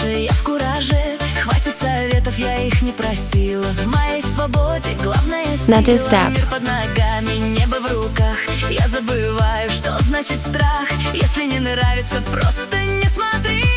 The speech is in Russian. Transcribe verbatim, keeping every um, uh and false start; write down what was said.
больше я в кураже. Хватит советов, я их не просила. В моей свободе главная сила. Мир под ногами, небо в руках. Я забываю, что значит страх. Если не нравится, просто не смотри.